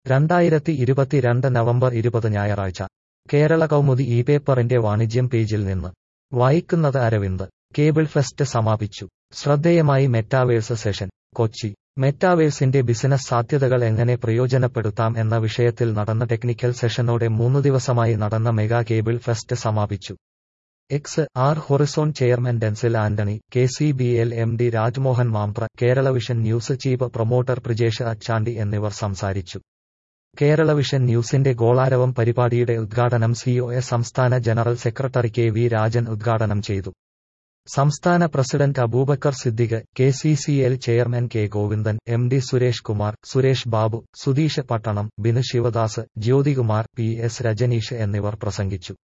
2022 November 20 ഞായറാഴ്ച കേരള കൗമുദി ഈ പേപ്പറിന്റെ വാണിജ്യം പേജിൽ നിന്ന് വായിക്കുന്നത് അരവിന്ദ്. കേബിൾ ഫെസ്റ്റ് സമാപിച്ചു. ശ്രദ്ധേയമായി മെറ്റാവേഴ്സ് സെഷൻ. കൊച്ചി. മെറ്റാവേഴ്സിന്റെ ബിസിനസ് സാധ്യതകൾ എങ്ങനെ പ്രയോജനപ്പെടുത്താം എന്ന വിഷയത്തിൽ നടന്ന ടെക്നിക്കൽ സെഷനോടെ 3 ദിവസമായി നടന്ന മെഗാ കേബിൾ ഫെസ്റ്റ് സമാപിച്ചു. XR horizon chairman Densil Antony, KCBL MD Rajmohan Mampra, Keralavision news chief promoter Prijesh Achandi എന്നിവർ സംസാരിച്ചു. കേരളവിഷൻ ന്യൂസിന്റെ ഗോളാരവം പരിപാടിയുടെ ഉദ്ഘാടനം COA സംസ്ഥാന ജനറൽ സെക്രട്ടറി KV രാജൻ ഉദ്ഘാടനം ചെയ്തു. സംസ്ഥാന president Aboobacker Siddique, KCCL chairman K Govindan, MD Suresh Kumar, Suresh Babu, Sudheesh Pattanam, Binu Sivadas, Jyothikumar, PS Rajneesh എന്നിവർ പ്രസംഗിച്ചു.